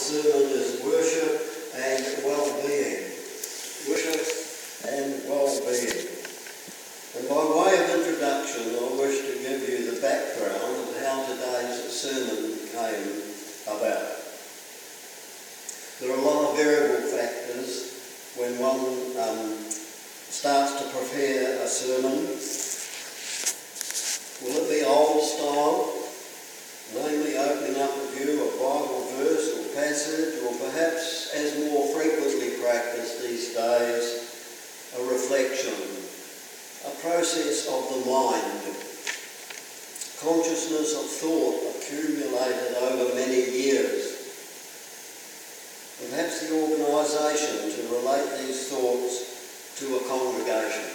sermon is worship and well-being. Worship and well-being. And by way of introduction, I wish to give you the background of how today's sermon came about. There are a lot of variable factors when one starts to prepare a sermon. Will it be old style? Namely, opening up a view, a Bible verse or passage, or perhaps, as more frequently practiced these days, a reflection, a process of the mind, consciousness of thought accumulated over many years, and perhaps the organisation to relate these thoughts to a congregation.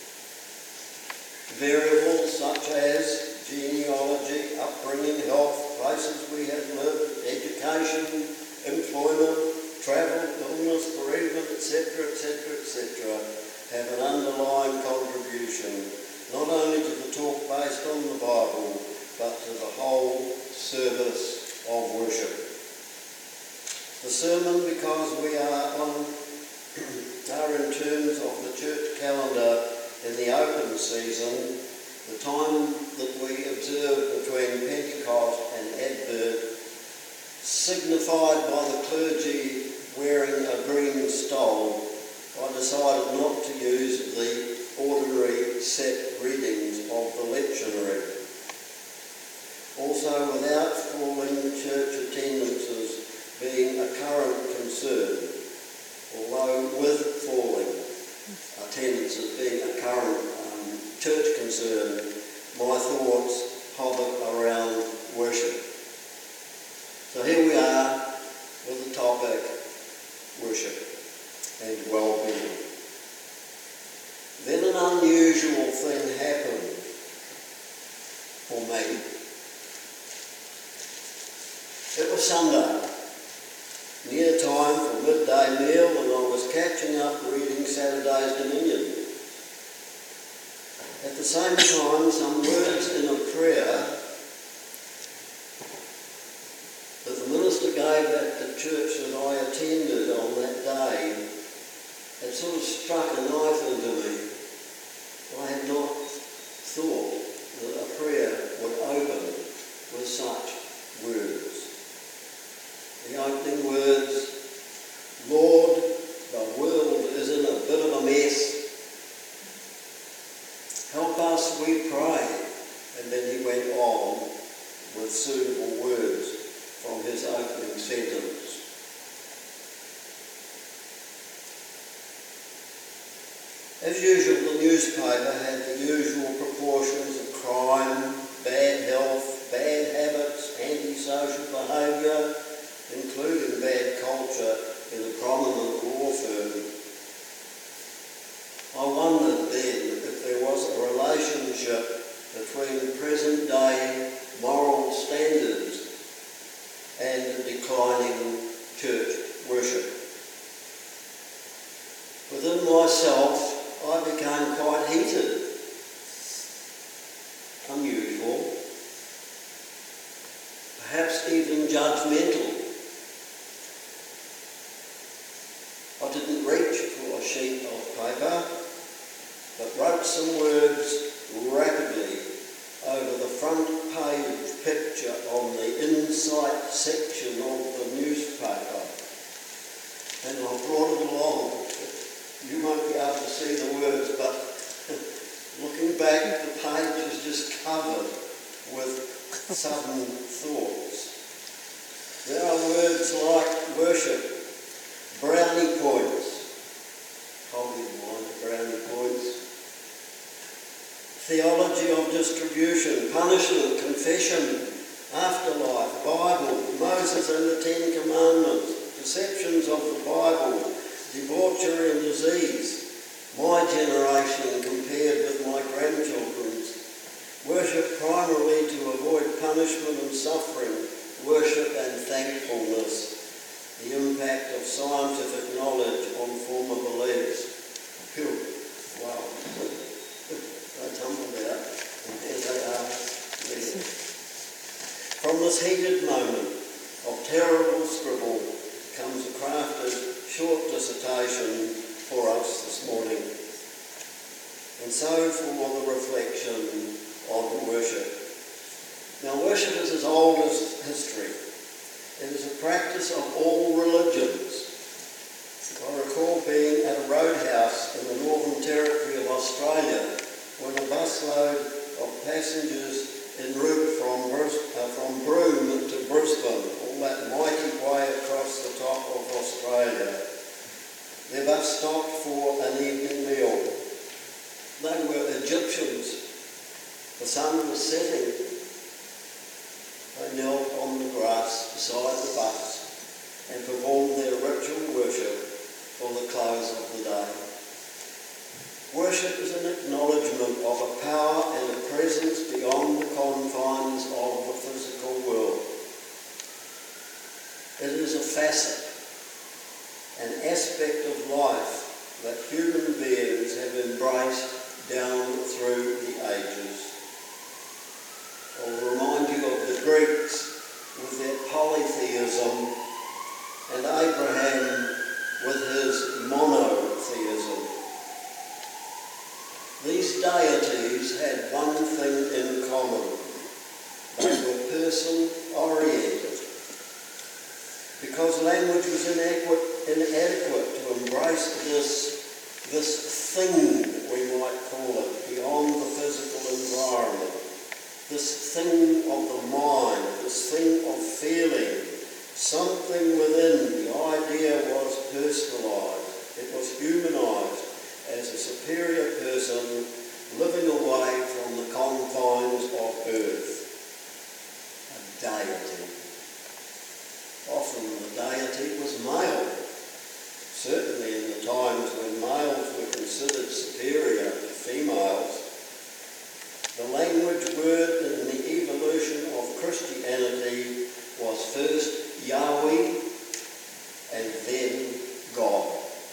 Variables such as genealogy, upbringing, health, places we have lived, education, employment, travel, illness, bereavement, etc., have an underlying contribution, not only to the talk based on the Bible, but to the whole service of worship. The sermon, because we are in terms of the church calendar in the open season, the time that we observe between Pentecost and Advent, signified by the clergy wearing a green stole, I decided not to use the ordinary set readings of the lectionary. Also, without falling church attendances being a current concern, although with falling attendances being a current church concern, my thoughts hover around worship. So here we are with the topic, worship and well-being. Then an unusual thing happened for me. It was Sunday, near time for midday meal, and I was catching up reading Saturday's Dominion. At the same time, some words in a prayer that the minister gave at the church that I attended on that day had sort of struck a knife into me. I had not thought that a prayer would open with such words. The opening words, Lord, the world is in a bit of a mess. Help us, we pray. And then he went on with suitable words from his opening sentence. As usual, the newspaper had the usual proportions of crime, bad health, bad habits, antisocial behaviour, including bad culture in a prominent law firm. I wondered then if there was a relationship between present-day moral standards and declining church worship. Within myself, I became quite heated, unusual, perhaps even judgmental. I didn't reach for a sheet of paper, but wrote some words rapidly over the front page picture on the inside section of the newspaper. And I brought it along. You won't be able to see the words, but looking back, the page is just covered with sudden thoughts. There are words like worship, brownie points, holding in mind brownie points, theology of distribution, punishment, confession, afterlife, Bible, Moses and the Ten Commandments, perceptions of the Bible, debauchery and disease, my generation compared with my grandchildren's, worship primarily to avoid punishment and suffering, worship and thankfulness, the impact of scientific knowledge on former beliefs. Phew, wow. They tumbled out, and there they are there. From this heated moment of terrible scribble, becomes a crafted short dissertation for us this morning. And so for the reflection on worship. Now worship is as old as history. It is a practice of all religions. I recall being at a roadhouse in the Northern Territory of Australia when a busload of passengers en route from Broome to Brisbane, all that mighty way across the top of Australia. Their bus stopped for an evening meal. They were Egyptians. The sun was setting. They knelt on the grass beside the bus and performed their ritual worship for the close of the day. Worship is an acknowledgement of a power and a presence beyond the confines of the physical world. It is a facet, an aspect of life that human beings have embraced down through the ages. I'll remind you of the Greeks with their polytheism and Abraham with his monotheism. These deities had one thing in common. They were person-oriented. Because language was inadequate to embrace this thing, we might call it, beyond the physical environment. This thing of the mind, this thing of feeling, something within. The idea was personalised. It was humanised as a superior person living away from the confines of earth. A deity. Often the deity was male. Certainly in the times when males were considered superior to females. The language word in the evolution of Christianity was first Yahweh and then God.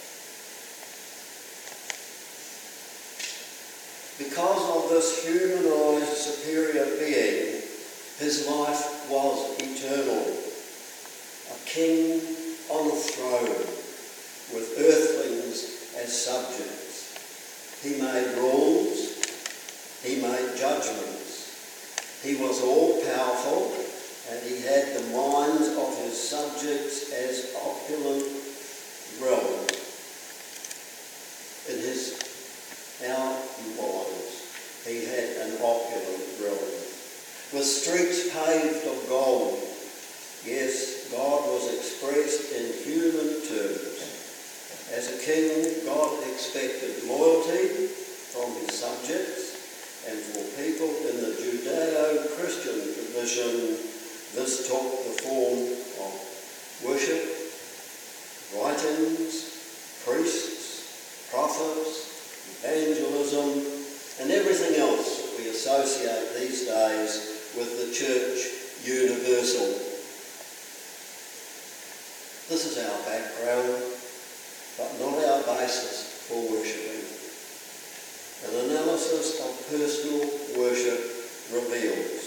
Because of this humanised superior being, his life was eternal. A king on a throne with earthlings as subjects. He made rules. He made judgments. He was all-powerful, and he had the minds of his subjects as opulent realms. In our minds, he had an opulent realm, with streets paved of gold. Yes, God was expressed in human terms. As a king, God expected loyalty from his subjects. And for people in the Judeo-Christian tradition, this took the form of worship, writings, priests, prophets, evangelism, and everything else that we associate these days with the Church Universal. This is our background, but not our basis for worshipping. An analysis of personal worship reveals.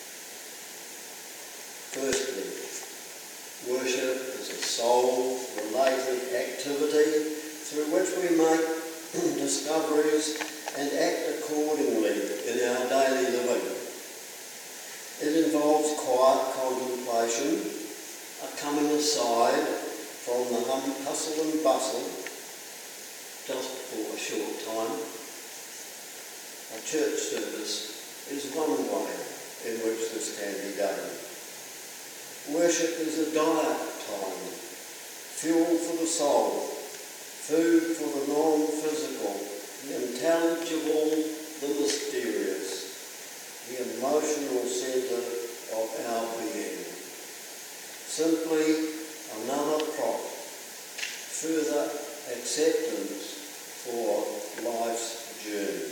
Firstly, worship is a soul-related activity through which we make discoveries and act accordingly in our daily living. It involves quiet contemplation, a coming aside from the hustle and bustle, just for a short time. A church service is one way in which this can be done. Worship is a diet time, fuel for the soul, food for the non-physical, the intelligible, the mysterious, the emotional centre of our being. Simply another prop, further acceptance for life's journey.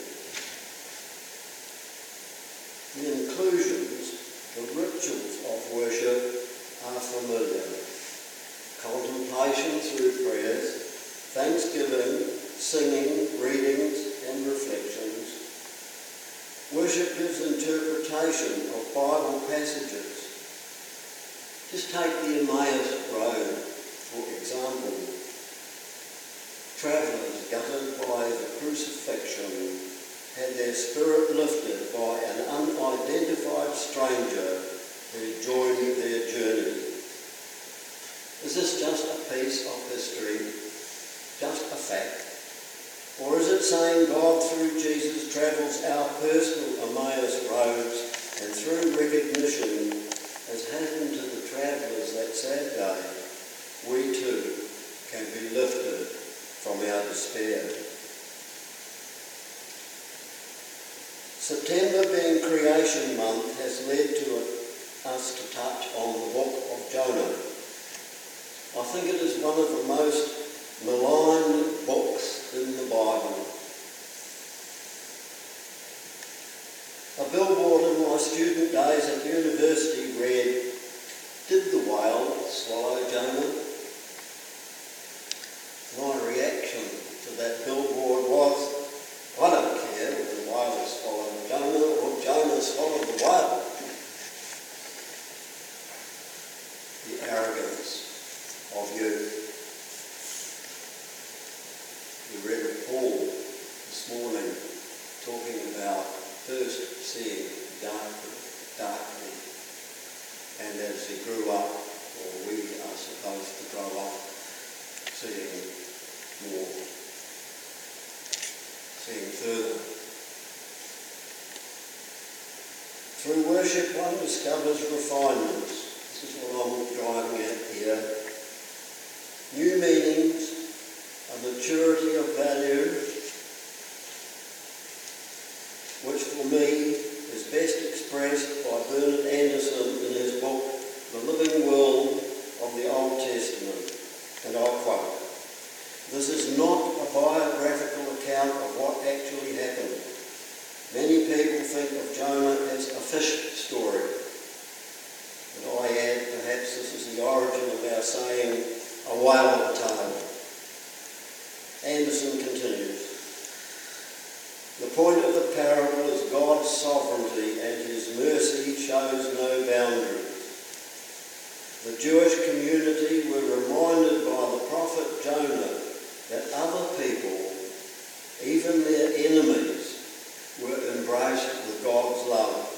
The inclusions, the rituals of worship are familiar. Contemplation through prayers, thanksgiving, singing, readings and reflections. Worship gives interpretation of Bible passages. Just take the Emmaus Road example, travellers gutted by the crucifixion had their spirit lifted by an unidentified stranger who joined their journey. Is this just a piece of history, just a fact? Or is it saying God through Jesus travels our personal Emmaus roads and through recognition, as happened to the travellers that sad day, we too can be lifted from our despair? September being Creation Month has led to us to touch on the book of Jonah. I think it is one of the most maligned books in the Bible. A billboard in my student days at university read, "Did the whale swallow Jonah?" My reaction to that billboard was, I don't care whether the whale swallowed Jonah or Jonah swallowed the whale. The arrogance of youth. We read of Paul this morning talking about first seeing darkly, and as he grew up, or we are supposed to grow up, seeing more, seeing further. Through worship one discovers refinements. This is what I'm driving at here. New meanings, a maturity of value, which for me is best expressed by Bernard Anderson in his book, The Living World of the Old Testament. And I quote, "This is not a biographical account of what actually happened. Many people think of Jonah as a fish story. And I add, perhaps this is the origin of our saying, a whale tale." Anderson continues, "The point of the parable is God's sovereignty, and his mercy shows no boundaries. The Jewish community were reminded by the prophet Jonah that other people, even their enemies, were embraced with God's love.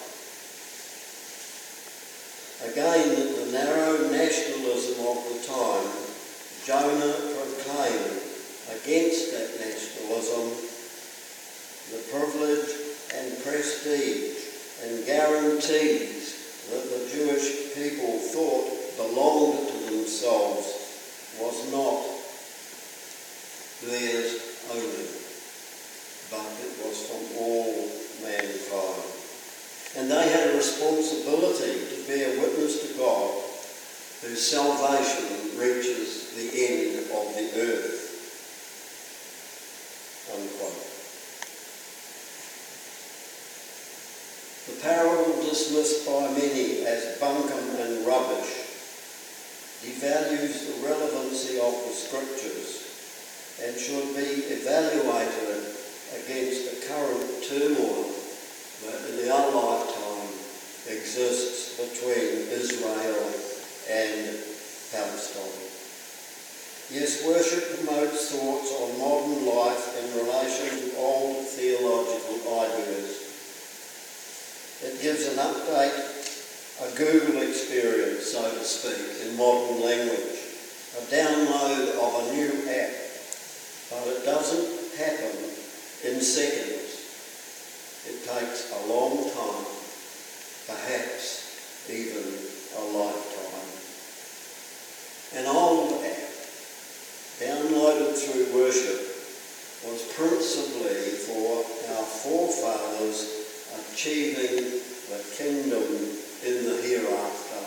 Again, the narrow nationalism of the time, Jonah proclaimed against that nationalism the privilege and prestige and guarantees that the Jewish people thought belonged to themselves was not theirs only, but it was from all mankind. And they had a responsibility to bear witness to God, whose salvation reaches the end of the earth." Unquote. The parable, dismissed by many as bunkum and rubbish, devalues the relevancy of the scriptures and should be evaluated against the current turmoil that in our lifetime exists between Israel and Palestine. Yes, worship promotes thoughts on modern life in relation to old theological ideas. It gives an update, a Google experience, so to speak, in modern language, a download of a new app, but it doesn't happen in seconds. It takes a long time, perhaps even a lifetime. An old app, downloaded through worship, was principally for our forefathers achieving the kingdom in the hereafter.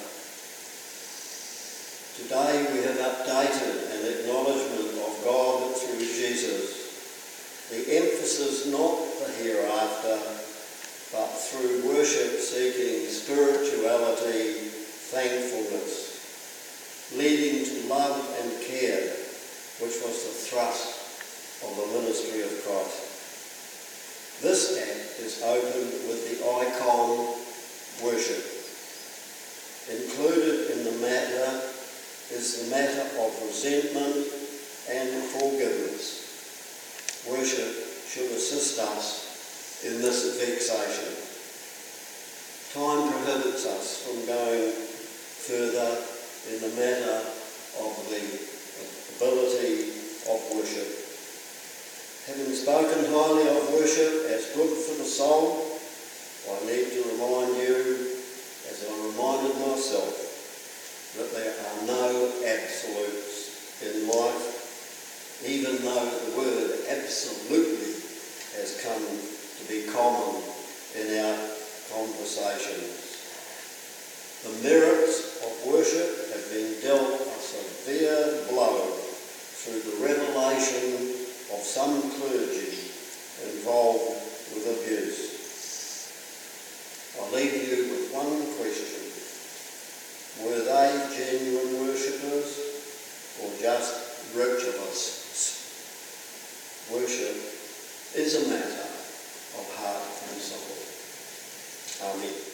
Today we have updated an acknowledgement of God through Jesus. The emphasis not the hereafter, but through worship seeking spirituality, thankfulness, leading to love and care, which was the thrust of the ministry of Christ. This act is opened with the icon worship. Included in the matter is is the matter of resentment and forgiveness. Worship should assist us in this vexation. Time prohibits us from going further in the matter of the ability of worship. Having spoken highly of worship as good for the soul, I need to remind you, as I reminded myself, that there are no absolutes in life, even though the word absolutely has come to be common in our conversations. The merits of worship have been dealt a severe blow through the revelation of some clergy involved with abuse. I leave you with one question. Were they genuine worshippers or just ritualists? Worship is a matter of heart and soul. Amen.